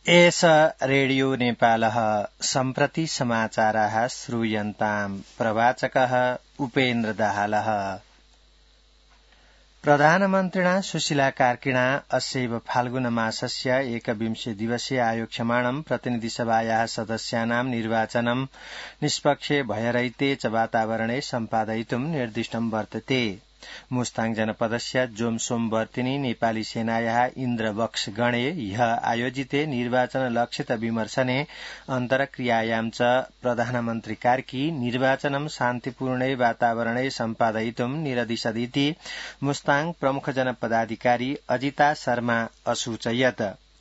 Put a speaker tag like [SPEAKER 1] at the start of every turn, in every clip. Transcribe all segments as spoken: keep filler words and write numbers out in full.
[SPEAKER 1] एष रेडियो नेपालः सम्प्रति समाचाराः श्रूयन्ताम् प्रवाचकः उपेन्द्र दाहालः। प्रधानमन्त्रिणा सुशीला कार्किणा अस्यैव फाल्गुनमासस्य एकविंशे दिवसे आयोक्ष्यमाणं प्रतिनिधिसभायाः सदस्यानां निर्वाचनं निष्पक्षे भयरहिते च वातावरणे सम्पादयितुं निर्दिष्टं वर्तते। मुस्ताङ जनपदस्य जोमसोमवर्तिनी नेपाली सेनायाः इन्द्रवक्ष गणे ह्य आयोजिते निर्वाचन लक्षित विमर्शने अन्तर्क्रियायां च प्रधानमन्त्री कार्की निर्वाचनं शान्तिपूर्णे वातावरणे सम्पादयितुं निरदिशदिति मुस्ताङ प्रमुख जनपदाधिकारी अजिता शर्मा असूचयत्।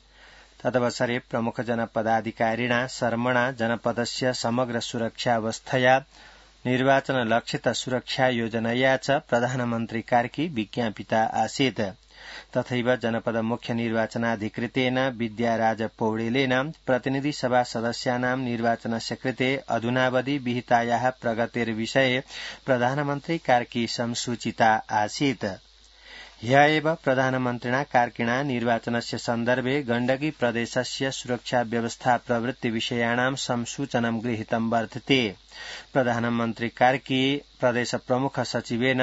[SPEAKER 1] तदवसरे प्रमुख जनपदाधिकारिणा शर्मणा जनपदस्य समग्र सुरक्षावस्थया निर्वाचन लक्षित सुरक्षा योजनया च प्रधानमन्त्री कार्की विज्ञापिता आसीत्। तथैव जनपद मुख्य निर्वाचनाधिकृतेन विद्याराज पौडेलेन प्रतिनिधि सभा सदस्यानां निर्वाचनस्य कृते अधुनावधि विहितायाः प्रगतिर्विषये प्रधानमन्त्री कार्की संसूचिता आसीत्। ह्य एव प्रधानमन्त्रिणा कार्किणा निर्वाचनस्य सन्दर्भे गण्डकी प्रदेशस्य सुरक्षा व्यवस्था प्रवृत्ति विषयाणां संसूचनं गृहीतं वर्तते। प्रधानमन्त्री कार्की प्रदेश प्रमुख सचिवेन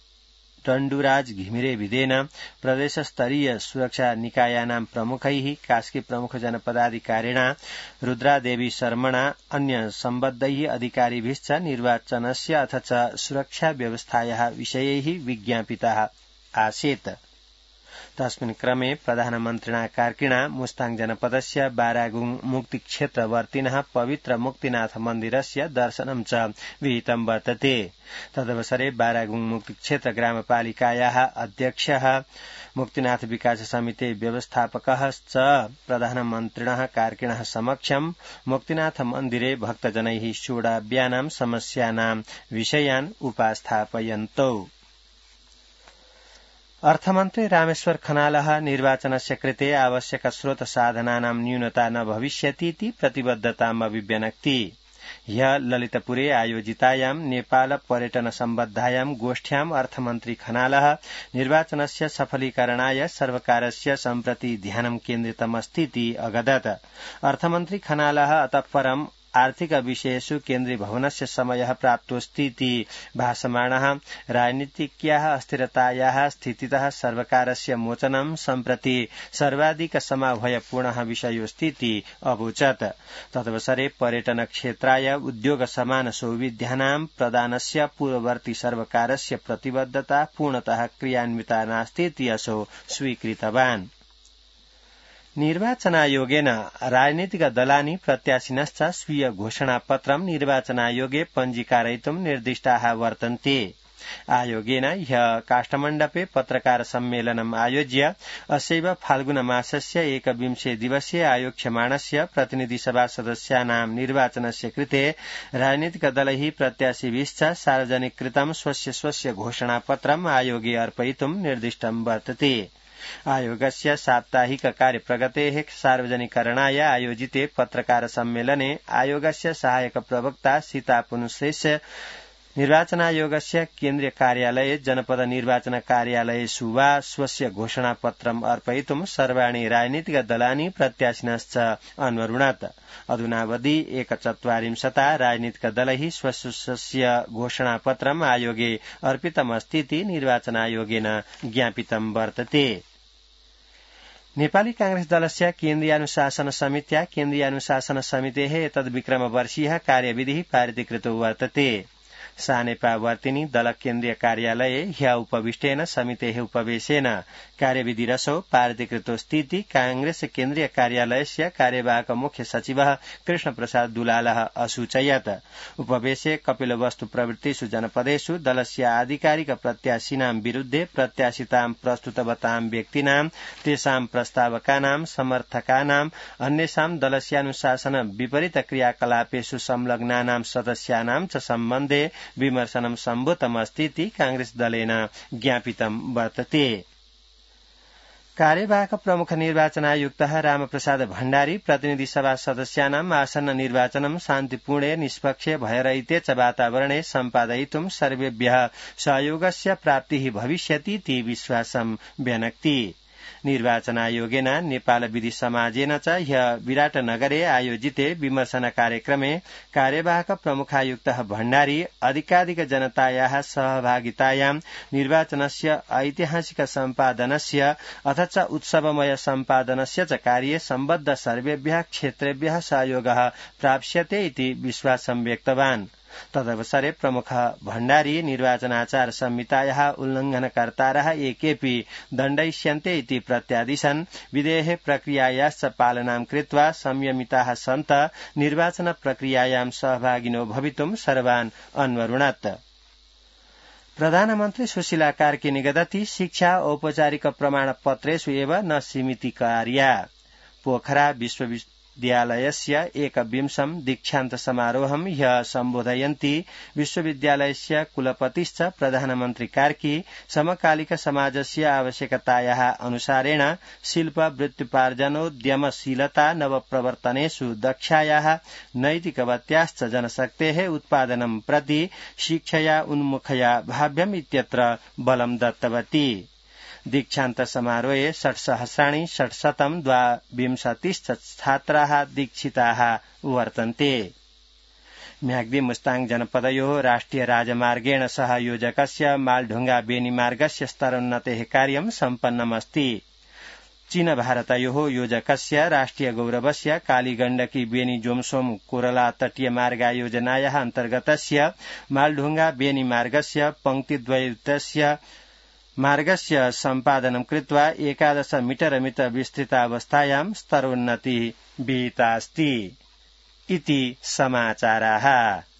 [SPEAKER 1] दण्डुराज घिमिरेभिदेन प्रदेशस्तरीय सुरक्षा निकायानां प्रमुखैः कास्की प्रमुख जनपदाधिकारिणा रुद्रादेवी शर्मणा अन्य सम्बद्धैः अधिकारिभिश्च निर्वाचनस्य अथ च सुरक्षा व्यवस्थायाः विषयैः विज्ञापिताः आसीत्। तस्मिन् क्रमे प्रधानमन्त्रिणा कार्किणा मुस्ताङ जनपदस्य बारागुङ मुक्तिक्षेत्रवर्तिनः पवित्र मुक्तिनाथ मन्दिरस्य दर्शनं च विहितं वर्तते। तदवसरे बारागुङ मुक्तिक्षेत्र ग्रामपालिकायाः अध्यक्षः मुक्तिनाथ विकास समिति व्यवस्थापकः च प्रधानमन्त्रिणः कार्किणः समक्षं मुक्तिनाथ मन्दिरे भक्तजनैः षोडव्यानां समस्यानां विषयान् उपास्थापयन्तौ। अर्थमन्त्री रामेश्वर खनालः निर्वाचनस्य कृते आवश्यक स्रोत साधनानां न्यूनता न भविष्यतीति प्रतिबद्धताम् अभिव्यनक्ति। ह्य ललितपुरे आयोजितायां नेपाल पर्यटन सम्बद्धायां गोष्ठ्याम् अर्थमन्त्री खनालः निर्वाचनस्य सफलीकरणाय सर्वकारस्य सम्प्रति ध्यानं केन्द्रितमस्तीति अगदत्। अर्थमन्त्री खनालः अतः परम् आर्थिक विषयेषु केन्द्रीय भवनस्य समयः प्राप्तोऽस्तीति भाषमाणः राजनीतिक्याः अस्थिरतायाः स्थितितः सर्वकारस्य मोचनं सम्प्रति सर्वाधिक समाभयपूर्णः विषयोऽस्तीति अवोचत्। तदवसरे पर्यटन क्षेत्राय उद्योग समान सौविध्यानां प्रदानस्य पूर्ववर्ती सर्वकारस्य प्रतिबद्धता पूर्णतः क्रियान्विता नास्तीति असौ स्वीकृतवान्। निर्वाचनायोगेन राजनीतिक दलानि प्रत्याशिनश्च स्वीय घोषणापत्रं निर्वाचनायोगे पञ्जीकारयितुं निर्दिष्टाः वर्तन्ते। आयोगेन ह्य काष्ठमण्डपे पत्रकार सम्मेलनम् आयोज्य अस्यैव फाल्गुनमासस्य एकविंशे दिवसे आयोक्ष्यमाणस्य प्रतिनिधिसभा सदस्यानां निर्वाचनस्य कृते राजनीतिक दलैः प्रत्याशिभिश्च सार्वजनिकृतं स्वस्य स्वस्य घोषणापत्रम् आयोगे अर्पयितुं निर्दिष्टं वर्तते। आयोगस्य साप्ताहिक कार्यप्रगतेः सार्वजनिकरणाय आयोजिते पत्रकार सम्मेलने आयोगस्य सहायक प्रवक्ता सीता पुनश्रेष्ठ निर्वाचनायोगस्य केन्द्रीय कार्यालये जनपद निर्वाचन कार्यालयेषु वा स्वस्य घोषणापत्रम् अर्पयितुं सर्वाणि राजनीतिक दलानि प्रत्याशिनश्च अन्वरुणत्। अधुनावधि एकचत्वारिंशता राजनीतिक दलैः स्वस्य स्वस्य घोषणापत्रम् आयोगे अर्पितमस्तीति निर्वाचनायोगेन ज्ञापितं वर्तते। नेपाली कांग्रेस दलस्य केन्द्रीयानुशासन समित्या केन्द्रीयानुशासन समितेः एतद्विक्रमवर्षीयः कार्यविधिः पारितीकृतो वर्तते। सानेपावर्तिनी दल केन्द्रीय कार्यालये ह्य उपविष्टेन समितेः उपवेशेन कार्यविधिरसौ पारितीकृतोऽस्तीति कांग्रेस केन्द्रीय कार्यालयस्य कार्यवाहक मुख्य सचिवः कृष्णप्रसाद दुलालः असूचयत्। उपवेशे कपिलवस्तु प्रवृत्तिषु जनपदेषु दलस्य आधिकारिक प्रत्याशिनां विरुद्धे प्रत्याशितां प्रस्तुतवतां व्यक्तीनां तेषां प्रस्तावकानां समर्थकानां अन्येषां दलस्यानुशासन विपरीत क्रियाकलापेषु संलग्नानां सदस्यानां च सम्बन्धे विमर्शनं सम्भूतमस्तीति कांग्रेस दलेन ज्ञापितं वर्तते। कार्यवाहक प्रमुख निर्वाचनायुक्तः रामप्रसाद भण्डारी प्रतिनिधि सभा सदस्यानाम् आसन्न निर्वाचनं शान्तिपूर्णे निष्पक्षे भयरहिते च वातावरणे सम्पादयितुं सर्वेभ्यः सहयोगस्य प्राप्तिः भविष्यतीति विश्वासं व्यनक्ति। निर्वाचनायोगेन नेपाल विधि समाजेन च ह्य विराटनगरे आयोजिते विमर्शन कार्यक्रमे कार्यवाहक प्रमुखायुक्तः भण्डारी अधिकाधिक जनतायाः सहभागितायां निर्वाचनस्य ऐतिहासिक सम्पादनस्य अथ च उत्सवमय सम्पादनस्य च कार्ये सम्बद्ध सर्वेभ्यः क्षेत्रेभ्यः सहयोगः प्राप्स्यते इति विश्वासं व्यक्तवान्। तदवसरे प्रमुख भण्डारी निर्वाचनाचार संहितायाः उल्लङ्घनकर्तारः एकेऽपि दण्डयिष्यन्ते इति प्रत्यादिशन् विधेः प्रक्रियायाश्च पालनां कृत्वा संयमिताः सन्त निर्वाचन प्रक्रियायां सहभागिनो भवितुं सर्वान् अन्वरुणत्। प्रधानमन्त्री सुशीला कार्की निगदति शिक्षा औपचारिक प्रमाणपत्रेषु एव न सीमितिकार्या। पोखरा विश्वविद्यालयस्य एकविंशं दीक्षान्त समारोहं ह्यः सम्बोधयन्ती विश्वविद्यालयस्य कुलपतिश्च प्रधानमन्त्री कार्की समकालिक समाजस्य आवश्यकतायाः अनुसारेण शिल्प वृत्त्युपार्जनोद्यमशीलता नवप्रवर्तनेषु दक्षायाः नैतिकवत्याश्च जनशक्तेः उत्पादनं प्रति शिक्षया उन्मुखया भाव्यम् इत्यत्र बलं दत्तवती। दीक्षान्त समारोहे षट्सहस्राणि षट्शतं द्वाविंशतिश्च छात्राः दीक्षिताः वर्तन्ते। म्याग्दी मुस्ताङ जनपदयोः राष्ट्रिय राजमार्गेण सह योजकस्य मालढुङ्गा बेनी मार्गस्य स्तरोन्नतेः कार्यं सम्पन्नमस्ति। चीन भारतयोः योजकस्य राष्ट्रिय गौरवस्य कालीगण्डकी बेनी जोमसोम कोरला तटीय मार्गायोजनायाः अन्तर्गतस्य मालढुङ्गा बेनी मार्गस्य पंक्तिद्वययुतस्य मार्गस्य सम्पादनं कृत्वा एकादश मीटर मित विस्तृतावस्थायां स्तरोन्नतिः विहितास्ति इति समाचाराः।